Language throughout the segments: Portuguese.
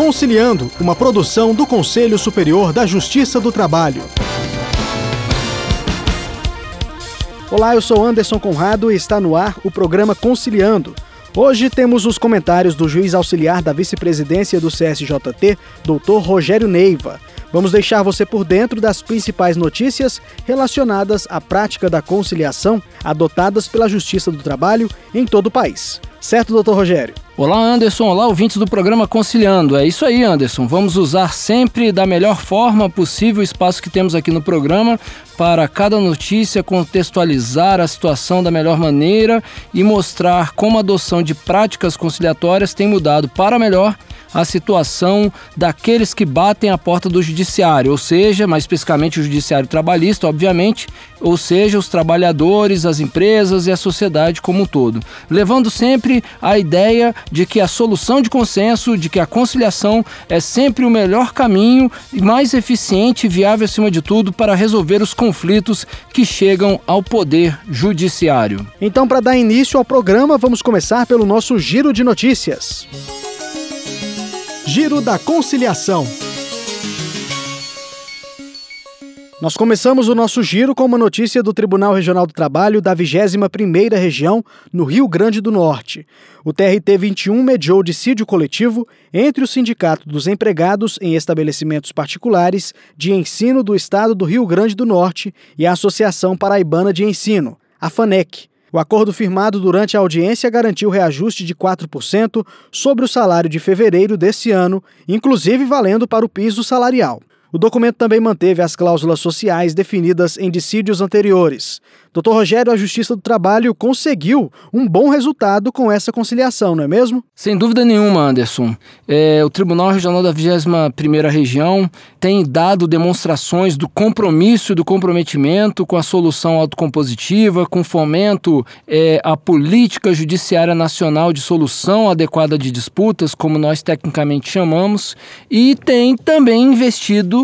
Conciliando, uma produção do Conselho Superior da Justiça do Trabalho. Olá, eu sou Anderson Conrado e está no ar o programa Conciliando. Hoje temos os comentários do juiz auxiliar da vice-presidência do CSJT, Dr. Rogério Neiva. Vamos deixar você por dentro das principais notícias relacionadas à prática da conciliação adotadas pela Justiça do Trabalho em todo o país. Certo, doutor Rogério? Olá, Anderson. Olá, ouvintes do programa Conciliando. É isso aí, Anderson. Vamos usar sempre da melhor forma possível o espaço que temos aqui no programa para cada notícia contextualizar a situação da melhor maneira e mostrar como a adoção de práticas conciliatórias tem mudado para melhor a situação daqueles que batem a porta do judiciário, ou seja, mais especificamente o judiciário trabalhista, obviamente, ou seja, os trabalhadores, as empresas e a sociedade como um todo, levando sempre a ideia de que a solução de consenso, de que a conciliação é sempre o melhor caminho e mais eficiente e viável acima de tudo para resolver os conflitos que chegam ao poder judiciário. Então, para dar início ao programa, vamos começar pelo nosso giro de notícias. Giro da Conciliação. Nós começamos o nosso giro com uma notícia do Tribunal Regional do Trabalho da 21ª Região, no Rio Grande do Norte. O TRT-21 mediou dissídio coletivo entre o Sindicato dos Empregados em Estabelecimentos Particulares de Ensino do Estado do Rio Grande do Norte e a Associação Paraibana de Ensino, a FANEC. O acordo firmado durante a audiência garantiu reajuste de 4% sobre o salário de fevereiro desse ano, inclusive valendo para o piso salarial. O documento também manteve as cláusulas sociais definidas em dissídios anteriores. Dr. Rogério, a Justiça do Trabalho conseguiu um bom resultado com essa conciliação, não é mesmo? Sem dúvida nenhuma, Anderson. O Tribunal Regional da 21ª Região tem dado demonstrações do compromisso e do comprometimento com a solução autocompositiva, com fomento à política judiciária nacional de solução adequada de disputas, como nós tecnicamente chamamos, e tem também investido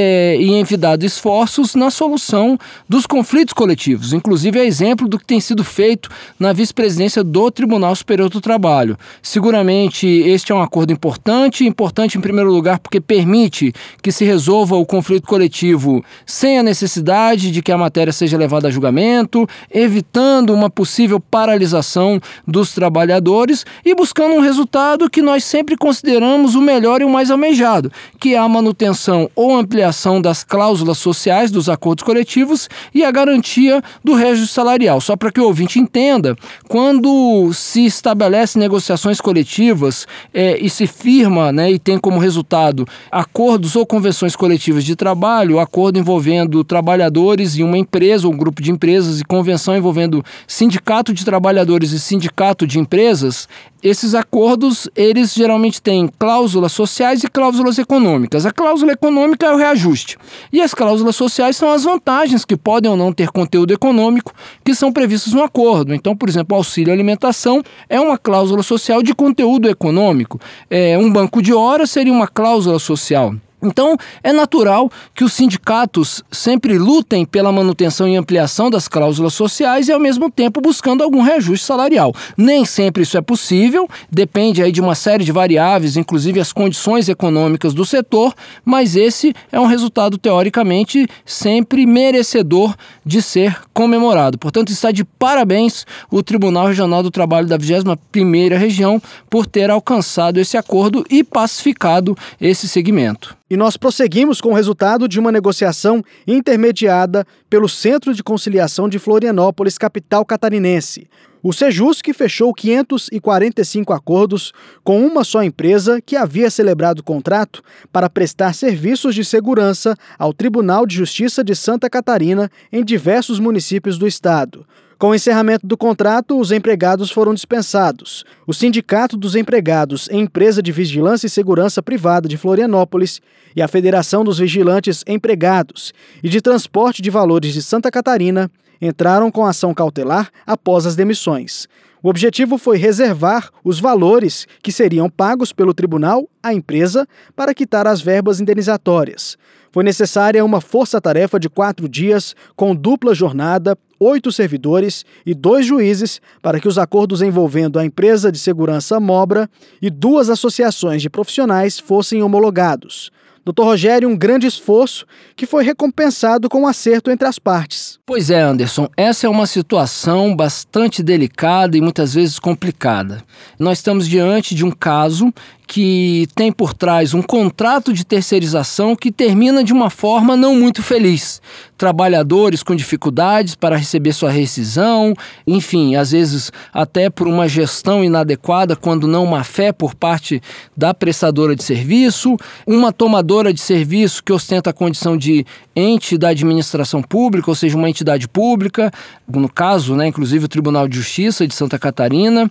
e envidado esforços na solução dos conflitos coletivos, inclusive é exemplo do que tem sido feito na vice-presidência do Tribunal Superior do Trabalho. Seguramente este é um acordo importante em primeiro lugar porque permite que se resolva o conflito coletivo sem a necessidade de que a matéria seja levada a julgamento, evitando uma possível paralisação dos trabalhadores e buscando um resultado que nós sempre consideramos o melhor e o mais almejado, que é a manutenção ou ampliação das cláusulas sociais dos acordos coletivos e a garantia do reajuste salarial. Só para que o ouvinte entenda, quando se estabelece negociações coletivas e se firma, e tem como resultado acordos ou convenções coletivas de trabalho, acordo envolvendo trabalhadores e uma empresa ou um grupo de empresas e convenção envolvendo sindicato de trabalhadores e sindicato de empresas, esses acordos, eles geralmente têm cláusulas sociais e cláusulas econômicas. A cláusula econômica é o reajuste. E as cláusulas sociais são as vantagens que podem ou não ter conteúdo econômico que são previstas no acordo. Então, por exemplo, o auxílio alimentação é uma cláusula social de conteúdo econômico. Um banco de horas seria uma cláusula social. Então, é natural que os sindicatos sempre lutem pela manutenção e ampliação das cláusulas sociais e, ao mesmo tempo, buscando algum reajuste salarial. Nem sempre isso é possível, depende aí de uma série de variáveis, inclusive as condições econômicas do setor, mas esse é um resultado, teoricamente, sempre merecedor de ser comemorado. Portanto, está de parabéns o Tribunal Regional do Trabalho da 21ª Região por ter alcançado esse acordo e pacificado esse segmento. E nós prosseguimos com o resultado de uma negociação intermediada pelo Centro de Conciliação de Florianópolis, capital catarinense. O Sejusc fechou 545 acordos com uma só empresa que havia celebrado contrato para prestar serviços de segurança ao Tribunal de Justiça de Santa Catarina em diversos municípios do estado. Com o encerramento do contrato, os empregados foram dispensados. O Sindicato dos Empregados em Empresa de Vigilância e Segurança Privada de Florianópolis e a Federação dos Vigilantes Empregados e de Transporte de Valores de Santa Catarina entraram com ação cautelar após as demissões. O objetivo foi reservar os valores que seriam pagos pelo tribunal à empresa para quitar as verbas indenizatórias. Foi necessária uma força-tarefa de 4 dias, com dupla jornada, 8 servidores e 2 juízes para que os acordos envolvendo a empresa de segurança Mobra e 2 associações de profissionais fossem homologados. Dr. Rogério, um grande esforço que foi recompensado com um acerto entre as partes. Pois é, Anderson, essa é uma situação bastante delicada e muitas vezes complicada. Nós estamos diante de um caso que tem por trás um contrato de terceirização que termina de uma forma não muito feliz. Trabalhadores com dificuldades para receber sua rescisão, enfim, às vezes até por uma gestão inadequada, quando não má fé por parte da prestadora de serviço, uma tomadora de serviço que ostenta a condição de ente da administração pública, ou seja, uma entidade pública, no caso, inclusive o Tribunal de Justiça de Santa Catarina.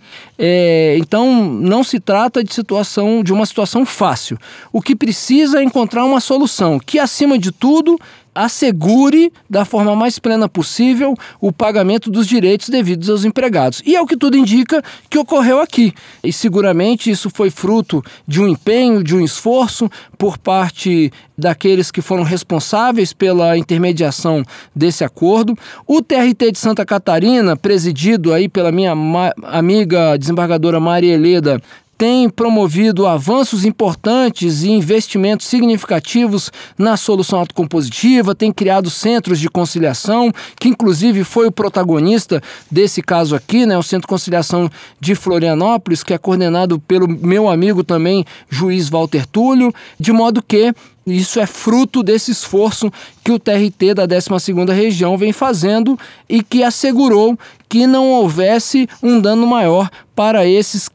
Então, não se trata de uma situação fácil. O que precisa é encontrar uma solução que, acima de tudo, assegure da forma mais plena possível o pagamento dos direitos devidos aos empregados. E é o que tudo indica que ocorreu aqui. E seguramente isso foi fruto de um empenho, de um esforço por parte daqueles que foram responsáveis pela intermediação desse acordo. O TRT de Santa Catarina, presidido aí pela minha amiga desembargadora Maria Heleda, tem promovido avanços importantes e investimentos significativos na solução autocompositiva, tem criado centros de conciliação, que inclusive foi o protagonista desse caso aqui, o Centro de Conciliação de Florianópolis, que é coordenado pelo meu amigo também, juiz Walter Túlio, de modo que isso é fruto desse esforço que o TRT da 12ª Região vem fazendo e que assegurou que não houvesse um dano maior para esses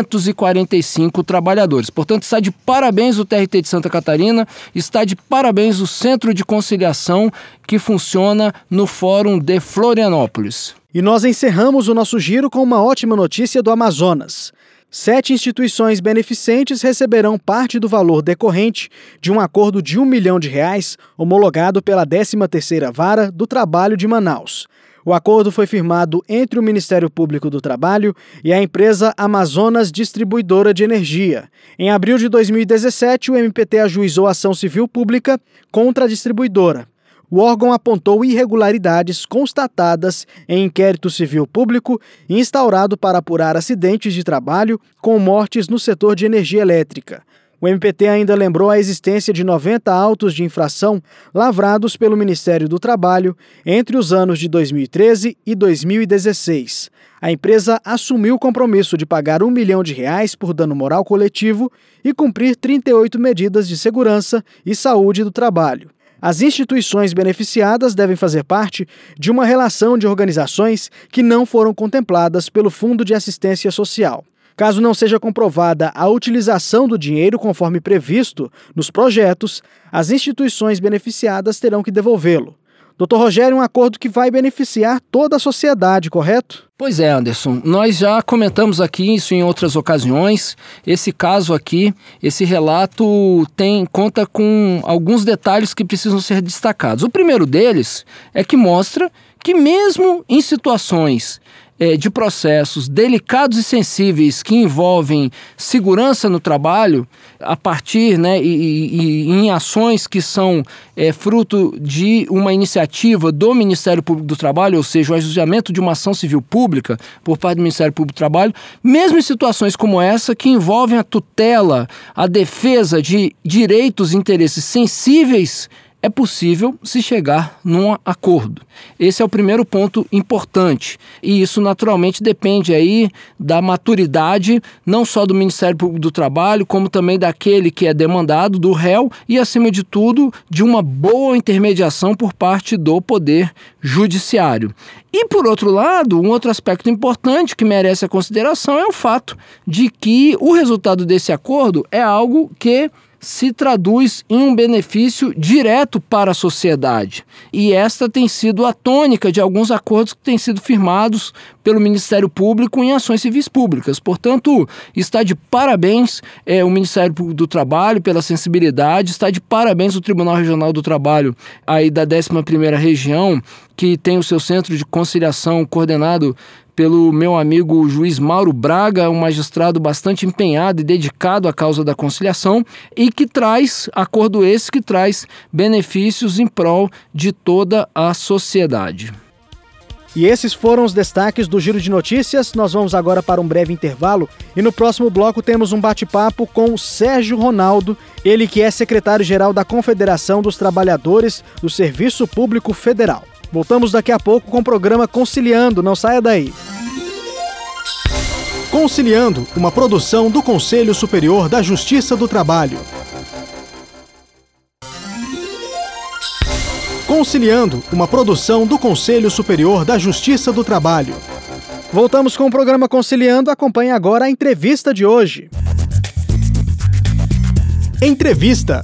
545 trabalhadores. Portanto, está de parabéns o TRT de Santa Catarina, está de parabéns o Centro de Conciliação que funciona no Fórum de Florianópolis. E nós encerramos o nosso giro com uma ótima notícia do Amazonas. 7 instituições beneficentes receberão parte do valor decorrente de um acordo de R$1 milhão homologado pela 13ª Vara do Trabalho de Manaus. O acordo foi firmado entre o Ministério Público do Trabalho e a empresa Amazonas Distribuidora de Energia. Em abril de 2017, o MPT ajuizou ação civil pública contra a distribuidora. O órgão apontou irregularidades constatadas em inquérito civil público instaurado para apurar acidentes de trabalho com mortes no setor de energia elétrica. O MPT ainda lembrou a existência de 90 autos de infração lavrados pelo Ministério do Trabalho entre os anos de 2013 e 2016. A empresa assumiu o compromisso de pagar R$1 milhão por dano moral coletivo e cumprir 38 medidas de segurança e saúde do trabalho. As instituições beneficiadas devem fazer parte de uma relação de organizações que não foram contempladas pelo Fundo de Assistência Social. Caso não seja comprovada a utilização do dinheiro conforme previsto nos projetos, as instituições beneficiadas terão que devolvê-lo. Dr. Rogério, um acordo que vai beneficiar toda a sociedade, correto? Pois é, Anderson. Nós já comentamos aqui isso em outras ocasiões. Esse caso aqui, esse relato conta com alguns detalhes que precisam ser destacados. O primeiro deles é que mostra que mesmo em situações de processos delicados e sensíveis que envolvem segurança no trabalho, a partir e em ações que são fruto de uma iniciativa do Ministério Público do Trabalho, ou seja, o ajuizamento de uma ação civil pública por parte do Ministério Público do Trabalho, mesmo em situações como essa, que envolvem a tutela, a defesa de direitos e interesses sensíveis, é possível se chegar num acordo. Esse é o primeiro ponto importante. E isso naturalmente depende aí da maturidade, não só do Ministério Público do Trabalho, como também daquele que é demandado, do réu, e acima de tudo, de uma boa intermediação por parte do Poder Judiciário. E por outro lado, um outro aspecto importante que merece a consideração é o fato de que o resultado desse acordo é algo que se traduz em um benefício direto para a sociedade. E esta tem sido a tônica de alguns acordos que têm sido firmados pelo Ministério Público em ações civis públicas. Portanto, está de parabéns o Ministério Público do Trabalho pela sensibilidade, está de parabéns o Tribunal Regional do Trabalho aí da 11ª Região, que tem o seu centro de conciliação coordenado pelo meu amigo juiz Mauro Braga, um magistrado bastante empenhado e dedicado à causa da conciliação e que traz, acordo esse que traz benefícios em prol de toda a sociedade. E esses foram os destaques do Giro de Notícias. Nós vamos agora para um breve intervalo e no próximo bloco temos um bate-papo com o Sérgio Ronaldo, ele que é secretário-geral da Confederação dos Trabalhadores do Serviço Público Federal. Voltamos daqui a pouco com o programa Conciliando, não saia daí. Conciliando, uma produção do Conselho Superior da Justiça do Trabalho. Conciliando, uma produção do Conselho Superior da Justiça do Trabalho. Voltamos com o programa Conciliando. Acompanhe agora a entrevista de hoje. Entrevista.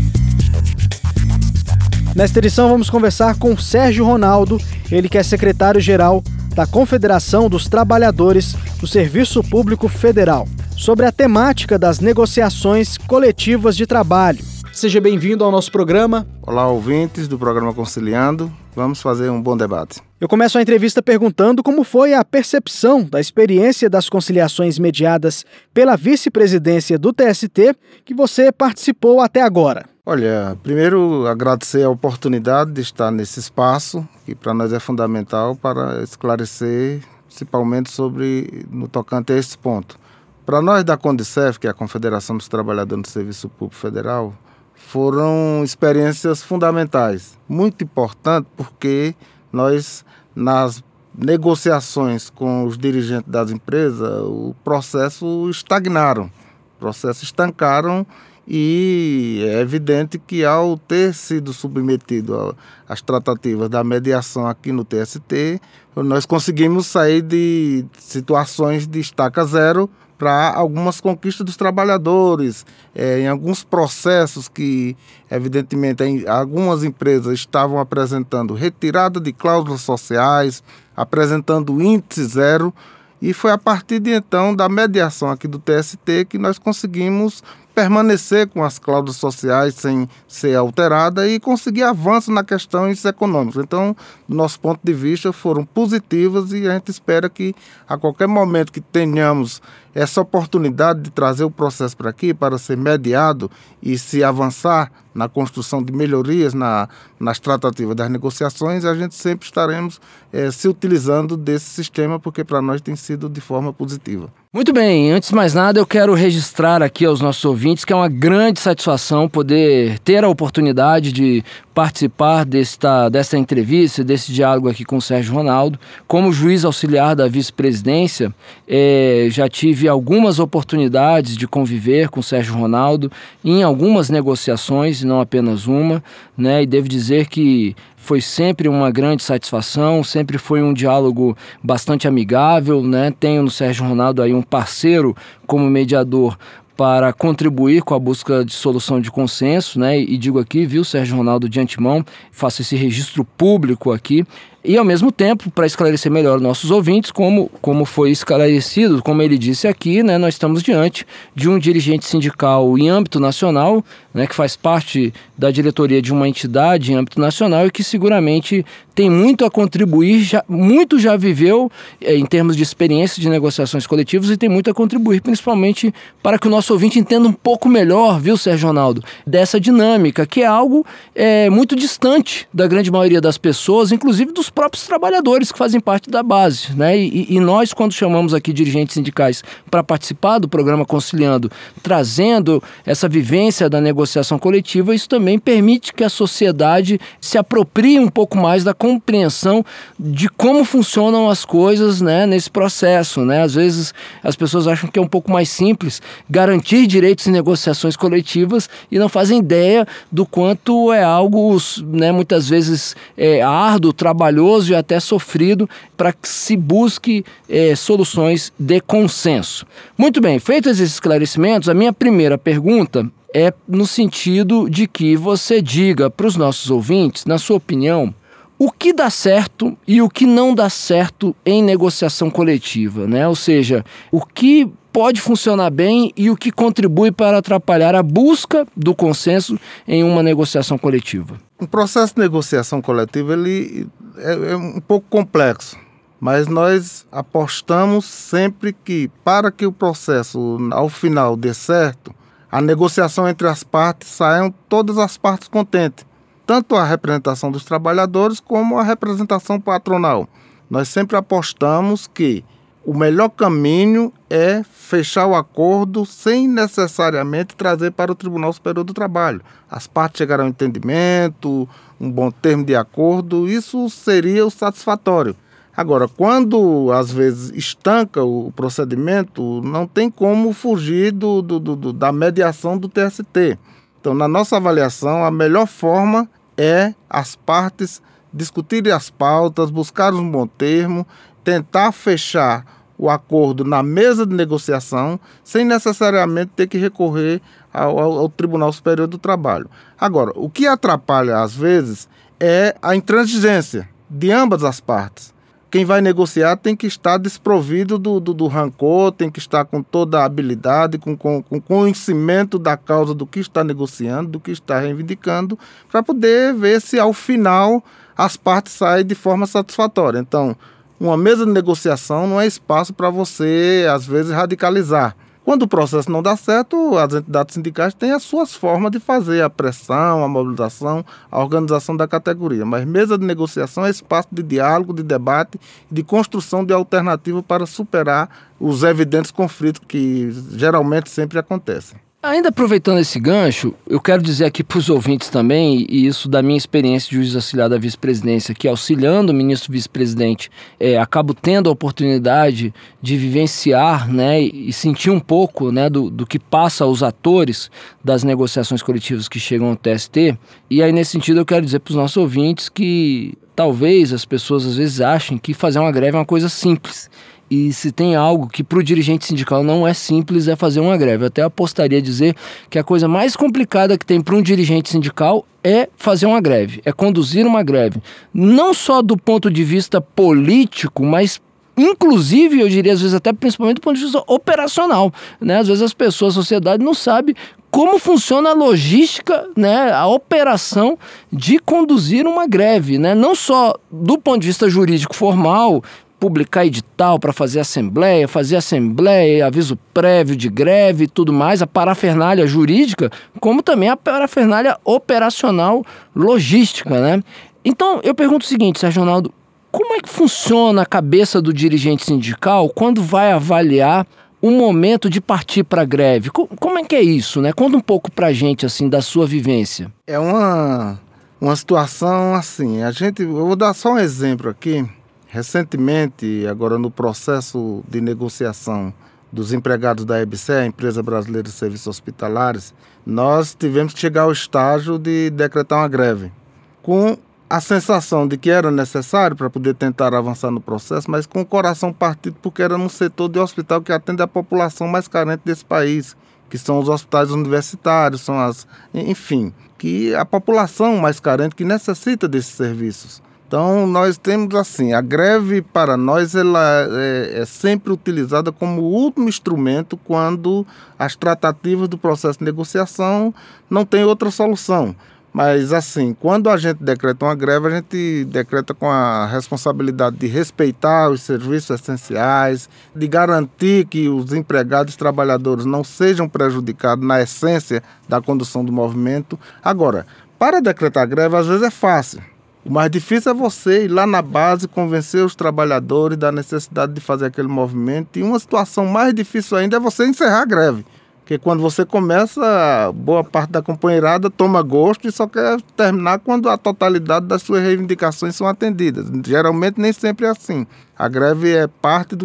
Nesta edição vamos conversar com Sérgio Ronaldo, ele que é secretário-geral da Confederação dos Trabalhadores do Serviço Público Federal, sobre a temática das negociações coletivas de trabalho. Seja bem-vindo ao nosso programa. Olá, ouvintes do programa Conciliando. Vamos fazer um bom debate. Eu começo a entrevista perguntando como foi a percepção da experiência das conciliações mediadas pela vice-presidência do TST que você participou até agora. Olha, primeiro agradecer a oportunidade de estar nesse espaço, que para nós é fundamental para esclarecer, principalmente no tocante a esse ponto. Para nós da CONDICEF, que é a Confederação dos Trabalhadores do Serviço Público Federal, foram experiências fundamentais, muito importantes, porque nós, nas negociações com os dirigentes das empresas, o processo estancaram e é evidente que ao ter sido submetido às tratativas da mediação aqui no TST, nós conseguimos sair de situações de estaca zero para algumas conquistas dos trabalhadores, em alguns processos que, evidentemente, algumas empresas estavam apresentando retirada de cláusulas sociais, apresentando índice zero, e foi a partir de então da mediação aqui do TST que nós conseguimos permanecer com as cláusulas sociais sem ser alterada e conseguir avanço na questões econômicas. Então, do nosso ponto de vista, foram positivas e a gente espera que a qualquer momento que tenhamos essa oportunidade de trazer o processo para aqui, para ser mediado e se avançar na construção de melhorias nas tratativas das negociações, a gente sempre estaremos se utilizando desse sistema, porque para nós tem sido de forma positiva. Muito bem, antes de mais nada eu quero registrar aqui aos nossos ouvintes que é uma grande satisfação poder ter a oportunidade de participar dessa entrevista, desse diálogo aqui com o Sérgio Ronaldo. Como juiz auxiliar da vice-presidência, já tive algumas oportunidades de conviver com o Sérgio Ronaldo em algumas negociações, não apenas uma, né? E devo dizer que foi sempre uma grande satisfação, sempre foi um diálogo bastante amigável, né? Tenho no Sérgio Ronaldo aí um parceiro como mediador para contribuir com a busca de solução de consenso, né? E digo aqui, viu, Sérgio Ronaldo, de antemão, faço esse registro público aqui. E, ao mesmo tempo, para esclarecer melhor nossos ouvintes, como foi esclarecido, como ele disse aqui, né, nós estamos diante de um dirigente sindical em âmbito nacional, né, que faz parte da diretoria de uma entidade em âmbito nacional e que seguramente tem muito a contribuir, muito já viveu em termos de experiência de negociações coletivas e tem muito a contribuir, principalmente para que o nosso ouvinte entenda um pouco melhor, viu, Sérgio Ronaldo, dessa dinâmica, que é algo muito distante da grande maioria das pessoas, inclusive dos próprios trabalhadores que fazem parte da base, né? E nós, quando chamamos aqui dirigentes sindicais para participar do programa Conciliando, trazendo essa vivência da negociação coletiva, isso também permite que a sociedade se aproprie um pouco mais da compreensão de como funcionam as coisas, né, nesse processo, né? Às vezes as pessoas acham que é um pouco mais simples garantir direitos em negociações coletivas e não fazem ideia do quanto é algo, né, muitas vezes árduo, trabalhoso e até sofrido para que se busque soluções de consenso. Muito bem, feitos esses esclarecimentos, a minha primeira pergunta é no sentido de que você diga para os nossos ouvintes, na sua opinião, o que dá certo e o que não dá certo em negociação coletiva, né? Ou seja, o que pode funcionar bem e o que contribui para atrapalhar a busca do consenso em uma negociação coletiva. O processo de negociação coletiva ele é um pouco complexo, mas nós apostamos sempre que, para que o processo, ao final, dê certo, a negociação entre as partes saiam todas as partes contentes, tanto a representação dos trabalhadores como a representação patronal. Nós sempre apostamos que o melhor caminho é fechar o acordo sem necessariamente trazer para o Tribunal Superior do Trabalho. As partes chegarão a um entendimento, um bom termo de acordo, isso seria o satisfatório. Agora, quando às vezes estanca o procedimento, não tem como fugir da mediação do TST. Então, na nossa avaliação, a melhor forma é as partes discutirem as pautas, buscar um bom termo, tentar fechar o acordo na mesa de negociação, sem necessariamente ter que recorrer ao Tribunal Superior do Trabalho. Agora, o que atrapalha, às vezes, é a intransigência de ambas as partes. Quem vai negociar tem que estar desprovido do rancor, tem que estar com toda a habilidade, com conhecimento da causa do que está negociando, do que está reivindicando, para poder ver se, ao final, as partes saem de forma satisfatória. Então, uma mesa de negociação não é espaço para você, às vezes, radicalizar. Quando o processo não dá certo, as entidades sindicais têm as suas formas de fazer a pressão, a mobilização, a organização da categoria. Mas mesa de negociação é espaço de diálogo, de debate, de construção de alternativa para superar os evidentes conflitos que geralmente sempre acontecem. Ainda aproveitando esse gancho, eu quero dizer aqui para os ouvintes também, e isso da minha experiência de juiz auxiliar da vice-presidência, que auxiliando o ministro vice-presidente, acabo tendo a oportunidade de vivenciar, né, e sentir um pouco, né, do que passa aos atores das negociações coletivas que chegam ao TST. E aí, nesse sentido, eu quero dizer para os nossos ouvintes que talvez as pessoas às vezes achem que fazer uma greve é uma coisa simples. E se tem algo que para o dirigente sindical não é simples, é fazer uma greve. Eu até apostaria a dizer que a coisa mais complicada que tem para um dirigente sindical é fazer uma greve, é conduzir uma greve. Não só do ponto de vista político, mas inclusive, eu diria às vezes até principalmente do ponto de vista operacional, né? Às vezes as pessoas, a sociedade não sabe como funciona a logística, né, a operação de conduzir uma greve, né? Não só do ponto de vista jurídico formal, publicar edital para fazer assembleia, aviso prévio de greve e tudo mais, a parafernália jurídica, como também a parafernália operacional logística, né? Então, eu pergunto o seguinte, Sérgio Ronaldo, como é que funciona a cabeça do dirigente sindical quando vai avaliar o momento de partir para a greve? Como é que é isso, né? Conta um pouco para a gente, assim, da sua vivência. É uma situação assim, eu vou dar só um exemplo aqui. Recentemente, agora no processo de negociação dos empregados da EBSER, a Empresa Brasileira de Serviços Hospitalares, nós tivemos que chegar ao estágio de decretar uma greve, com a sensação de que era necessário para poder tentar avançar no processo, mas com o coração partido, porque era num setor de hospital que atende a população mais carente desse país, que são os hospitais universitários, enfim, que a população mais carente que necessita desses serviços. Então, nós temos assim, a greve para nós ela é sempre utilizada como último instrumento quando as tratativas do processo de negociação não tem outra solução. Mas assim, quando a gente decreta uma greve, a gente decreta com a responsabilidade de respeitar os serviços essenciais, de garantir que os empregados e trabalhadores não sejam prejudicados na essência da condução do movimento. Agora, para decretar greve, às vezes é fácil. O mais difícil é você ir lá na base, convencer os trabalhadores da necessidade de fazer aquele movimento. E uma situação mais difícil ainda é você encerrar a greve. Porque quando você começa, boa parte da companheirada toma gosto e só quer terminar quando a totalidade das suas reivindicações são atendidas. Geralmente nem sempre é assim. A greve é parte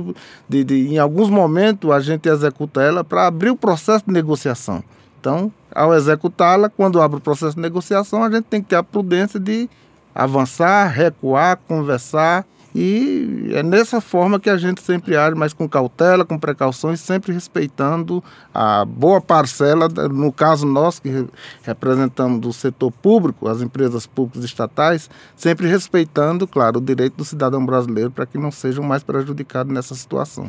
em alguns momentos a gente executa ela para abrir o processo de negociação. Então, ao executá-la, quando abre o processo de negociação, a gente tem que ter a prudência de avançar, recuar, conversar, e é nessa forma que a gente sempre age, mas com cautela, com precauções, sempre respeitando a boa parcela, no caso nosso, que representamos do setor público, as empresas públicas estatais, sempre respeitando, claro, o direito do cidadão brasileiro para que não sejam mais prejudicados nessa situação.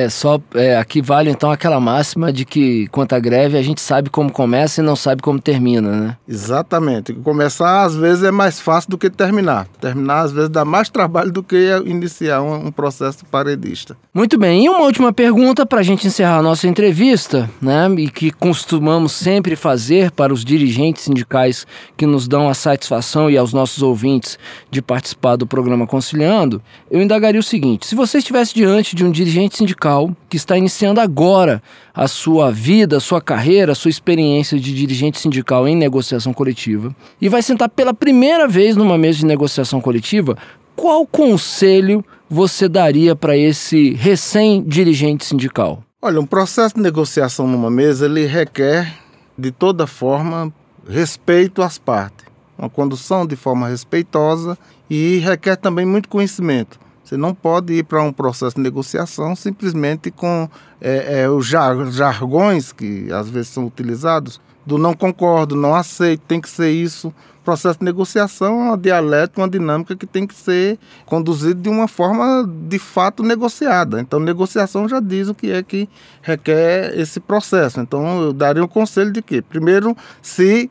Aqui vale então aquela máxima de que quanto à greve a gente sabe como começa e não sabe como termina, né? Exatamente. Começar às vezes é mais fácil do que terminar. Terminar às vezes dá mais trabalho do que iniciar um processo paredista. Muito bem, e uma última pergunta para a gente encerrar a nossa entrevista, né, e que costumamos sempre fazer para os dirigentes sindicais que nos dão a satisfação e aos nossos ouvintes de participar do programa Conciliando, eu indagaria o seguinte: se você estivesse diante de um dirigente sindical que está iniciando agora a sua vida, a sua carreira, a sua experiência de dirigente sindical em negociação coletiva e vai sentar pela primeira vez numa mesa de negociação coletiva, qual conselho você daria para esse recém-dirigente sindical? Olha, um processo de negociação numa mesa, ele requer, de toda forma, respeito às partes. Uma condução de forma respeitosa e requer também muito conhecimento. Você não pode ir para um processo de negociação simplesmente com os jargões que às vezes são utilizados, do não concordo, não aceito, tem que ser isso. O processo de negociação é uma dialética, uma dinâmica que tem que ser conduzida de uma forma de fato negociada. Então, negociação já diz o que é que requer esse processo. Então, eu daria um conselho de que, primeiro, se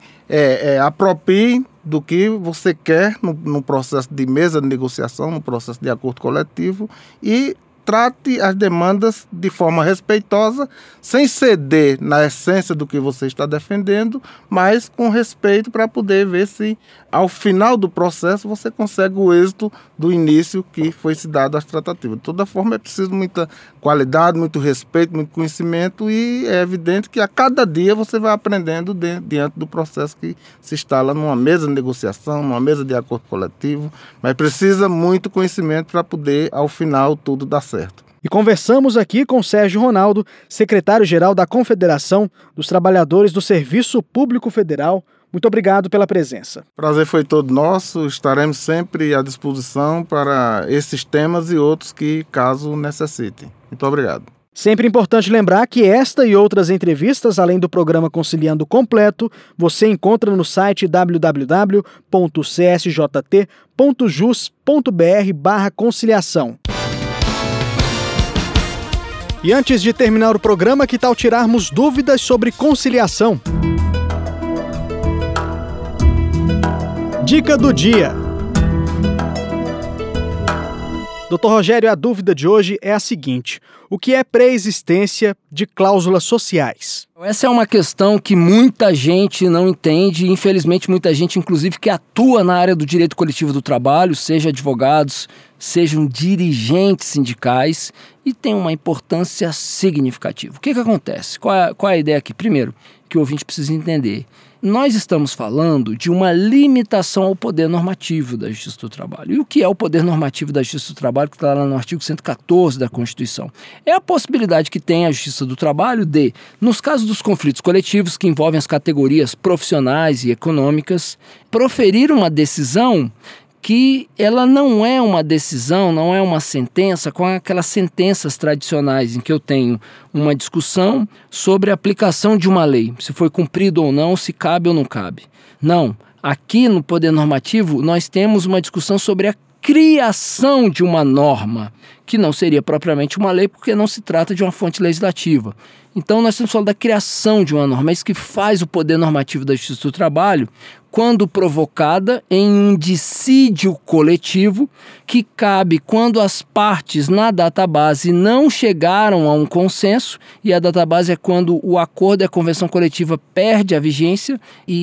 aproprie do que você quer no processo de mesa de negociação, no processo de acordo coletivo, e trate as demandas de forma respeitosa, sem ceder na essência do que você está defendendo, mas com respeito para poder ver se, ao final do processo, você consegue o êxito do início que foi se dado às tratativas. De toda forma, é preciso muita qualidade, muito respeito, muito conhecimento, e é evidente que a cada dia você vai aprendendo diante do processo que se instala numa mesa de negociação, numa mesa de acordo coletivo, mas precisa muito conhecimento para poder, ao final, tudo dar certo. E conversamos aqui com Sérgio Ronaldo, secretário-geral da Confederação dos Trabalhadores do Serviço Público Federal. Muito obrigado pela presença. Prazer foi todo nosso. Estaremos sempre à disposição para esses temas e outros que, caso necessitem. Muito obrigado. Sempre importante lembrar que esta e outras entrevistas, além do programa Conciliando completo, você encontra no site www.csjt.jus.br/conciliação. E antes de terminar o programa, que tal tirarmos dúvidas sobre conciliação? Dica do dia. Dr. Rogério, a dúvida de hoje é a seguinte: o que é pré-existência de cláusulas sociais? Essa é uma questão que muita gente não entende, infelizmente muita gente, inclusive, que atua na área do direito coletivo do trabalho, seja advogados, sejam dirigentes sindicais, e tem uma importância significativa. O que acontece? Qual é a ideia aqui? Primeiro, que o ouvinte precisa entender. Nós estamos falando de uma limitação ao poder normativo da Justiça do Trabalho. E o que é o poder normativo da Justiça do Trabalho, que está lá no artigo 114 da Constituição? É a possibilidade que tem a Justiça do Trabalho de, nos casos dos conflitos coletivos que envolvem as categorias profissionais e econômicas, proferir uma decisão que ela não é uma decisão, não é uma sentença com aquelas sentenças tradicionais em que eu tenho uma discussão sobre a aplicação de uma lei, se foi cumprido ou não, se cabe ou não cabe. Não, aqui no poder normativo nós temos uma discussão sobre a criação de uma norma, que não seria propriamente uma lei porque não se trata de uma fonte legislativa. Então nós estamos falando da criação de uma norma, é isso que faz o poder normativo da Justiça do Trabalho, quando provocada em um dissídio coletivo que cabe quando as partes na database não chegaram a um consenso, e a database é quando o acordo e a convenção coletiva perde a vigência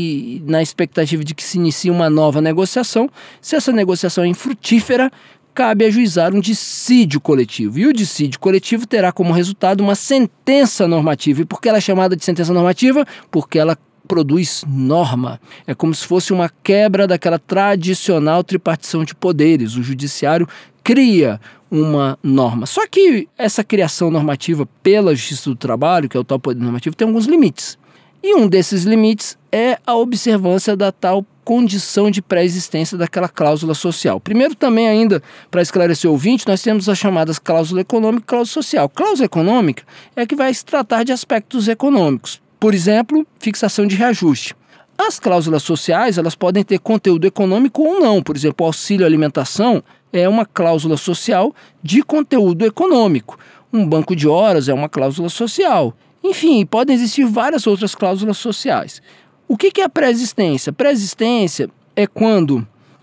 e na expectativa de que se inicie uma nova negociação. Se essa negociação é infrutífera, cabe ajuizar um dissídio coletivo. E o dissídio coletivo terá como resultado uma sentença normativa. E por que ela é chamada de sentença normativa? Porque ela produz norma. É como se fosse uma quebra daquela tradicional tripartição de poderes. O judiciário cria uma norma. Só que essa criação normativa pela Justiça do Trabalho, que é o tal poder normativo, tem alguns limites. E um desses limites é a observância da tal condição de pré-existência daquela cláusula social. Primeiro, também ainda, para esclarecer o ouvinte, nós temos as chamadas cláusula econômica e cláusula social. Cláusula econômica é que vai se tratar de aspectos econômicos. Por exemplo, fixação de reajuste. As cláusulas sociais, elas podem ter conteúdo econômico ou não. Por exemplo, o auxílio alimentação é uma cláusula social de conteúdo econômico. Um banco de horas é uma cláusula social. Enfim, podem existir várias outras cláusulas sociais. O que é a pré-existência? Pré-existência é quando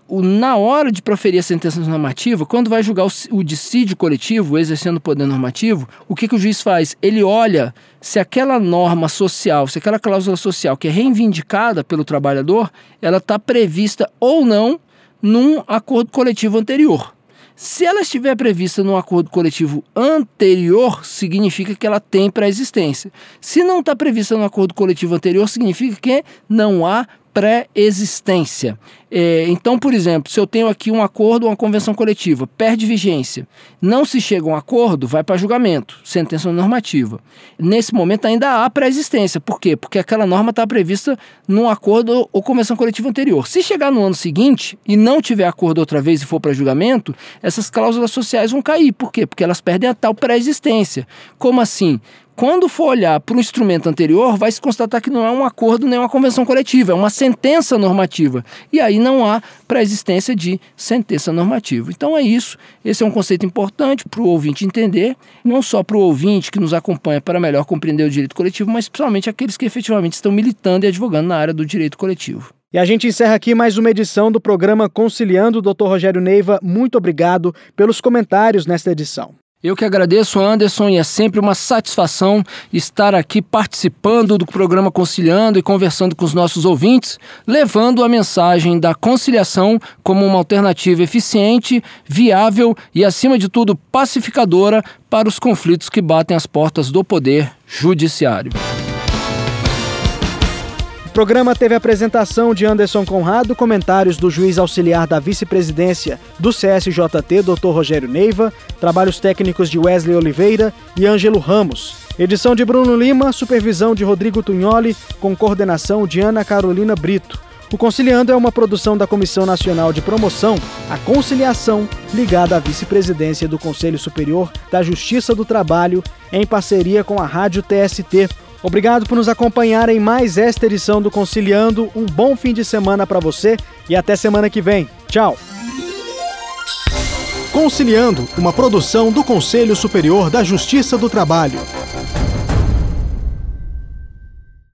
na hora de proferir a sentença normativa, quando vai julgar o dissídio coletivo, exercendo o poder normativo, o que o juiz faz? Ele olha se aquela norma social, se aquela cláusula social que é reivindicada pelo trabalhador, ela está prevista ou não num acordo coletivo anterior. Se ela estiver prevista num acordo coletivo anterior, significa que ela tem pré-existência. Se não está prevista no acordo coletivo anterior, significa que não há pré-existência. Então, por exemplo, se eu tenho aqui um acordo ou uma convenção coletiva, perde vigência, não se chega a um acordo, vai para julgamento, sentença normativa. Nesse momento ainda há pré-existência. Por quê? Porque aquela norma está prevista num acordo ou convenção coletiva anterior. Se chegar no ano seguinte e não tiver acordo outra vez e for para julgamento, essas cláusulas sociais vão cair. Por quê? Porque elas perdem a tal pré-existência. Como assim? Quando for olhar para o instrumento anterior, vai se constatar que não é um acordo nem uma convenção coletiva, é uma sentença normativa. E aí não há pré-existência de sentença normativa. Então é isso. Esse é um conceito importante para o ouvinte entender, não só para o ouvinte que nos acompanha para melhor compreender o direito coletivo, mas principalmente aqueles que efetivamente estão militando e advogando na área do direito coletivo. E a gente encerra aqui mais uma edição do programa Conciliando. Dr. Rogério Neiva, muito obrigado pelos comentários nesta edição. Eu que agradeço, Anderson, e é sempre uma satisfação estar aqui participando do programa Conciliando e conversando com os nossos ouvintes, levando a mensagem da conciliação como uma alternativa eficiente, viável e, acima de tudo, pacificadora para os conflitos que batem as portas do Poder Judiciário. O programa teve a apresentação de Anderson Conrado, comentários do juiz auxiliar da vice-presidência do CSJT, Dr. Rogério Neiva, trabalhos técnicos de Wesley Oliveira e Ângelo Ramos. Edição de Bruno Lima, supervisão de Rodrigo Tugnoli, com coordenação de Ana Carolina Brito. O Conciliando é uma produção da Comissão Nacional de Promoção à Conciliação, ligada à vice-presidência do Conselho Superior da Justiça do Trabalho, em parceria com a Rádio TST. Obrigado por nos acompanhar em mais esta edição do Conciliando. Um bom fim de semana para você e até semana que vem. Tchau! Conciliando, uma produção do Conselho Superior da Justiça do Trabalho.